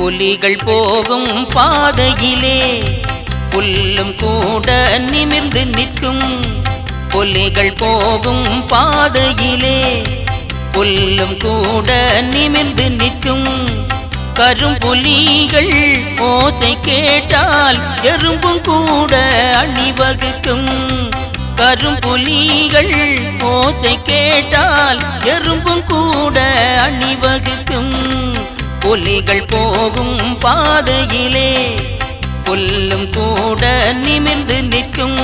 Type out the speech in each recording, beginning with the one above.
புலிகள் போகும் பாதையிலே புல்லும் கூட நிமிர்ந்து நிற்கும். புலிகள் போகும் பாதையிலே புல்லும் கூட நிமிர்ந்து நிற்கும். கரும்புலிகள் ஓசை கேட்டால் எறும்பும் கூட அணிவகுக்கும். கரும்புலிகள் ஓசை கேட்டால் எறும்பும் கூட அணிவகுக்கும். புலிகள் போகும் பாதையிலே புல்லும் கூட நிமிர்ந்து நிற்கும்.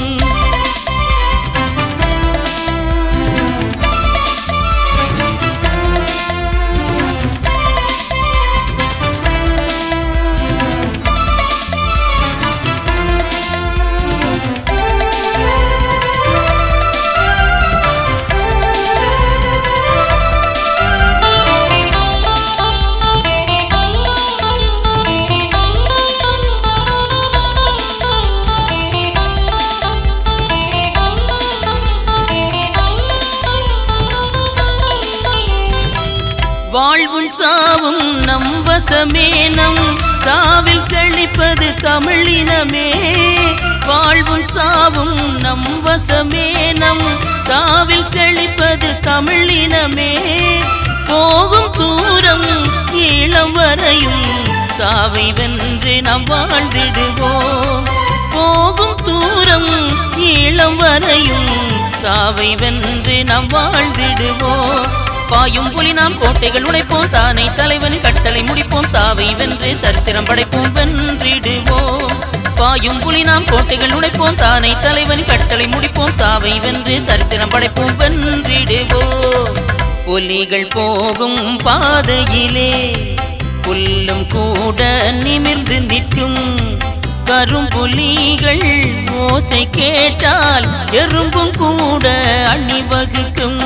வாழ்வும் சாவும் நம் வசமே, நம் சாவில் செழிப்பது தமிழினமே. வாழ்வும் சாவும் நம் வசமே, நம் சாவில் செழிப்பது தமிழினமே. போகும் தூரம் ஈழம் வரையும் சாவை வென்று நாம் வாழ்ந்திடுவோம். போகும் தூரம் ஈழம் வரையும் சாவை வென்று நாம் வாழ்ந்திடுவோம். பாயும் புலி நாம் கோட்டைகள் உடைப்போம், தானே தலைவனின் கட்டளை முடிப்போம். சாவை வென்று சரித்திரம் படைப்போம், வென்றிடுவோம். பாயும் புலி நாம் கோட்டைகள் உடைப்போம், தானே தலைவனின் கட்டளை முடிப்போம். சாவை வென்று சரித்திரம் படைப்போம், வென்றிடுவோம். புலிகள் போகும் பாதையிலே புல்லும் கூட நிமிர்ந்து நிற்கும். கரும்புலிகள் ஓசை கேட்டால் எறும்பும் கூட அணிவகுக்கும்.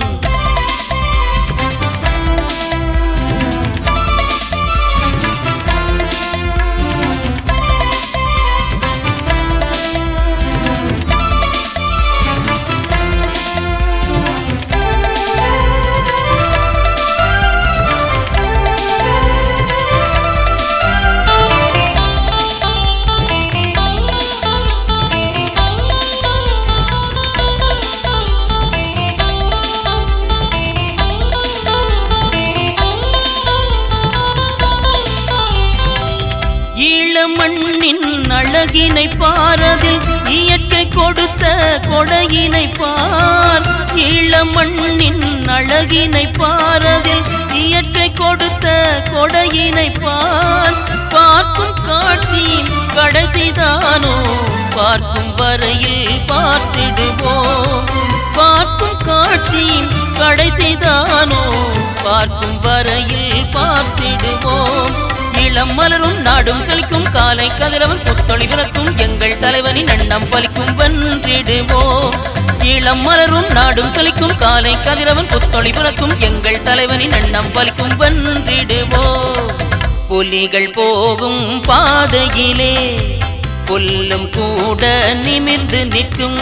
மண்ணின் அழகினை பாரதில் இயற்கை கொடுத்த கொடையினை பார். ஈழ மண்ணின் அழகினை பாரதில் இயற்கை கொடுத்த கொடையினை பார். பார்க்கும் காட்சி கடைசிதானோ, பார்க்கும் வரையில் பார்த்திடுவோம். பார்க்கும் காட்சி கடைசிதானோ, பார்க்கும் வரையில் பார்த்திடுவோம். இளம் மலரும் நாடும் செழிக்கும், காலை கதிரவன் புத்தொளி பிறக்கும். எங்கள் தலைவனின் எண்ணம் பலிக்கும், வென்றிடுவோம். இளம் மலரும் நாடும் செழிக்கும், காலை கதிரவன் புத்தொளி பிறக்கும். எங்கள் தலைவனின் எண்ணம் பலிக்கும், வென்றிடுவோம். புலிகள் போகும் பாதையிலே புல்லும் கூட நிமிர்ந்து நிற்கும்.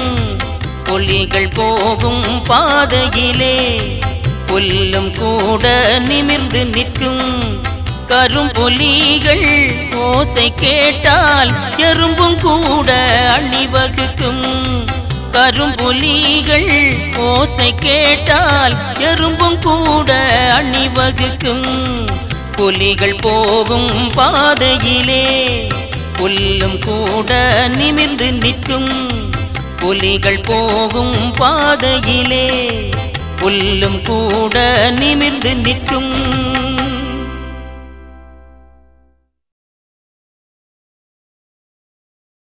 புலிகள் போகும் பாதையிலே புல்லும் கூட நிமிர்ந்து நிற்கும். கரும்புலிகள் ஓசை கேட்டால் எறும்பும் கூட அணிவகுக்கும். கரும்புலிகள் ஓசை கேட்டால் எறும்பும் கூட அணிவகுக்கும். புலிகள் போகும் பாதையிலே புல்லும் கூட நிமிர்ந்து நிற்கும். புலிகள் போகும் பாதையிலே புல்லும் கூட நிமிர்ந்து நிற்கும்.